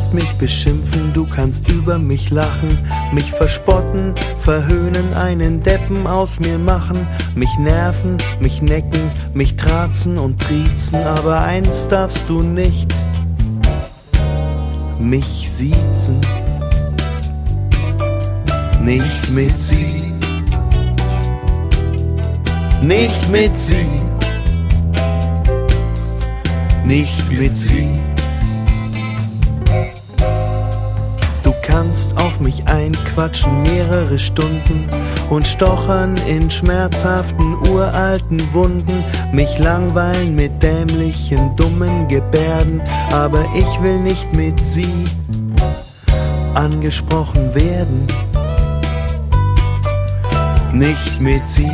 kannst mich beschimpfen, du kannst über mich lachen, mich verspotten, verhöhnen, einen Deppen aus mir machen, mich nerven, mich necken, mich trazen und triezen, aber eins darfst du nicht, mich siezen. Nicht mit sie, nicht mit sie, nicht mit sie. Du kannst auf mich einquatschen mehrere Stunden und stochern in schmerzhaften uralten Wunden, mich langweilen mit dämlichen dummen Gebärden, aber ich will nicht mit sie angesprochen werden. Nicht mit sie,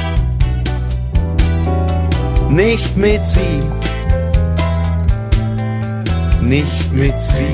nicht mit sie, nicht mit sie.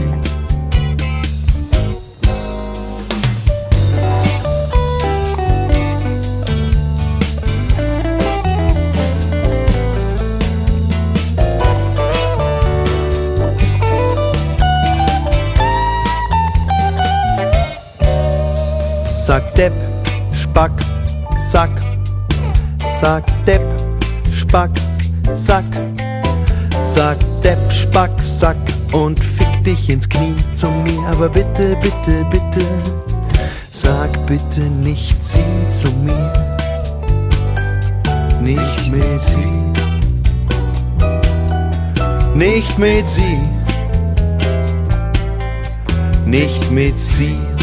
Sag Depp, Spack, Sack, sag Depp, Spack, Sack, sag Depp, Spack, Sack und fick dich ins Knie zu mir, aber bitte, bitte, bitte, sag bitte nicht sie zu mir, nicht mit sie, nicht mit sie, nicht mit sie.